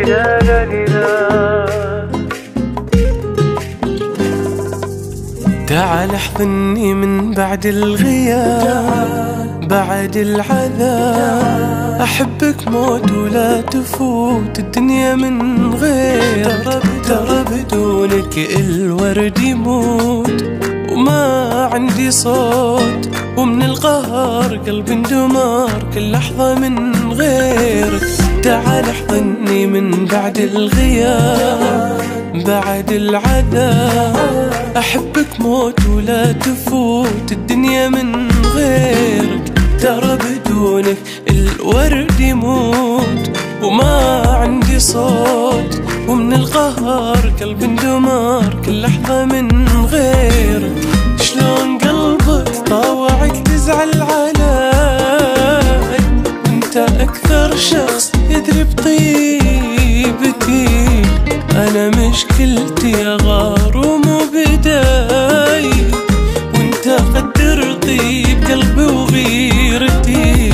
تعال احضني من بعد الغياب، بعد العذاب، احبك موت ولا تفوت الدنيا من غيرك. ترى بدونك الورد يموت وما عندي صوت، ومن القهر قلبي اندمار كل لحظة من غيرك. تعال احضني من بعد الغياب، بعد العذاب، احبك موت ولا تفوت الدنيا من غيرك. ترى بدونك الورد يموت وما عندي صوت، ومن القهر قلبي اندمار كل لحظة من غيرك. شلون قلبك طاوعك تزعل علي، انت اكثر شخص يدري بطيبتي. انا مشكلتي اغار ومو بداي، وانت قدر طيب قلبي وغيرتي.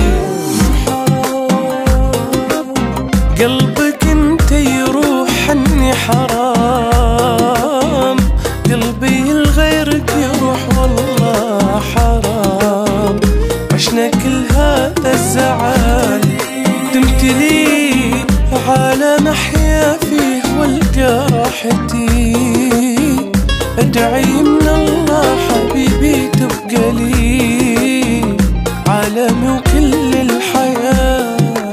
قلبك انت يروح عني حرام، قلبي لغيرك يروح والله حرام. عشنا كل هذا الزعل، تمتلي عالم احيا فيه والقى راحتي. ادعي من الله حبيبي تبقى لي عالمي وكل الحياة.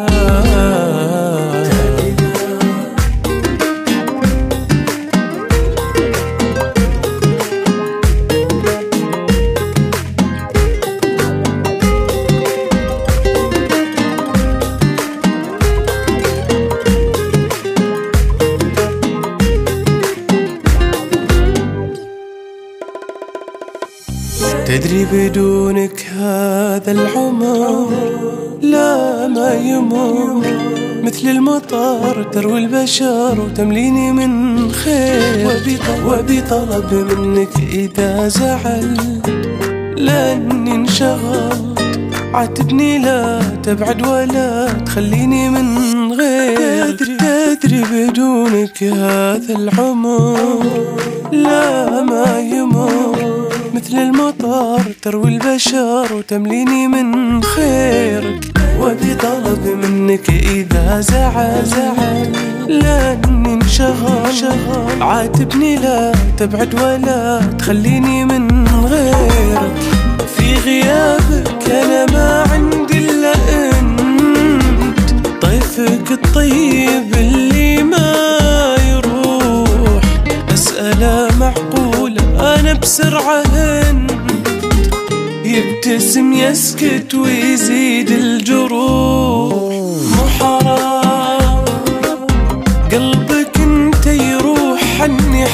تدري بدونك هذا العمر لا ما يمر، مثل المطر تروي البشر وتمليني من خير. وبي طلب منك إذا زعل لأني انشغلت، عاتبني لا تبعد ولا تخليني من غير. تدري بدونك هذا العمر لا ما يمر، مثل المطر تروي البشر وتمليني من خيرك. وبي طلب منك إذا زعل لأني انشغل، عاتبني لا تبعد ولا تخليني من غيرك. في غيابك أنا ما عندي إلا أنت، طيفك الطيب اللي ما يروح. أسأله معقولة أنا بسرعة هنت، يبتسم يسكت ويزيد الجروح. مو حرام قلبك انت يروح عني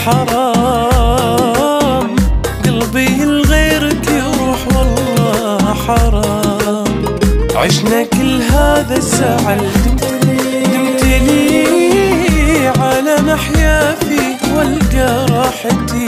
حرام، قلبي لغيرك يروح والله حرام. عشنا كل هذا الزعل، تمتلي عالم احيا فيه والقى راحتي.